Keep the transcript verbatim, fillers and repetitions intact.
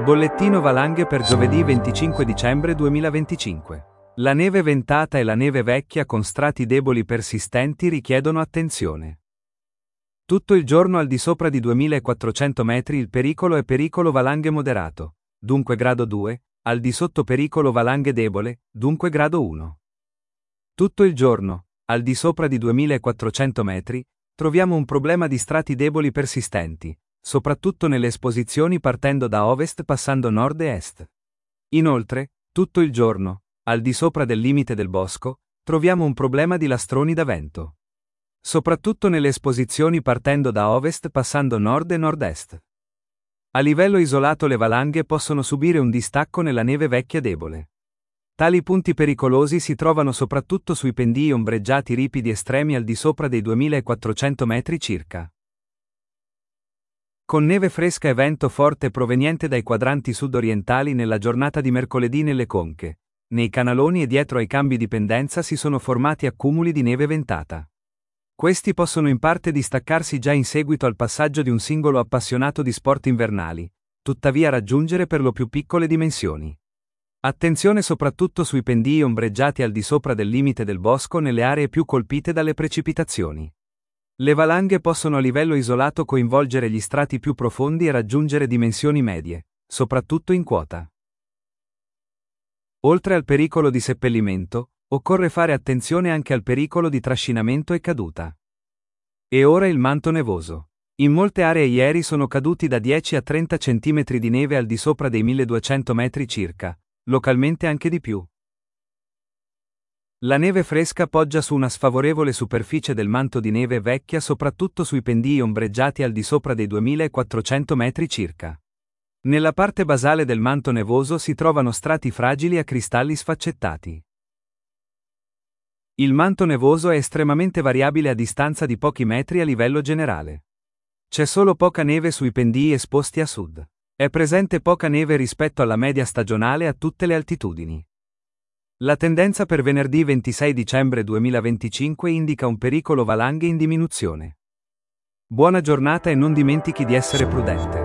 Bollettino valanghe per giovedì venticinque dicembre duemilaventicinque. La neve ventata e la neve vecchia con strati deboli persistenti richiedono attenzione. Tutto il giorno al di sopra di duemilaquattrocento metri il pericolo è pericolo valanghe moderato, dunque grado due, al di sotto pericolo valanghe debole, dunque grado uno. Tutto il giorno, al di sopra di duemilaquattrocento metri, troviamo un problema di strati deboli persistenti, soprattutto nelle esposizioni partendo da ovest passando nord e est. Inoltre, tutto il giorno, al di sopra del limite del bosco, troviamo un problema di lastroni da vento. Soprattutto nelle esposizioni partendo da ovest passando nord e nord-est. A livello isolato le valanghe possono subire un distacco nella neve vecchia debole. Tali punti pericolosi si trovano soprattutto sui pendii ombreggiati ripidi estremi al di sopra dei duemilaquattrocento metri circa. Con neve fresca e vento forte proveniente dai quadranti sud-orientali nella giornata di mercoledì nelle conche, nei canaloni e dietro ai cambi di pendenza si sono formati accumuli di neve ventata. Questi possono in parte distaccarsi già in seguito al passaggio di un singolo appassionato di sport invernali, tuttavia raggiungere per lo più piccole dimensioni. Attenzione soprattutto sui pendii ombreggiati al di sopra del limite del bosco nelle aree più colpite dalle precipitazioni. Le valanghe possono a livello isolato coinvolgere gli strati più profondi e raggiungere dimensioni medie, soprattutto in quota. Oltre al pericolo di seppellimento, occorre fare attenzione anche al pericolo di trascinamento e caduta. E ora il manto nevoso. In molte aree ieri sono caduti da dieci a trenta centimetri di neve al di sopra dei milleduecento metri circa, localmente anche di più. La neve fresca poggia su una sfavorevole superficie del manto di neve vecchia soprattutto sui pendii ombreggiati al di sopra dei duemilaquattrocento metri circa. Nella parte basale del manto nevoso si trovano strati fragili a cristalli sfaccettati. Il manto nevoso è estremamente variabile a distanza di pochi metri a livello generale. C'è solo poca neve sui pendii esposti a sud. È presente poca neve rispetto alla media stagionale a tutte le altitudini. La tendenza per venerdì ventisei dicembre duemilaventicinque indica un pericolo valanghe in diminuzione. Buona giornata e non dimentichi di essere prudente.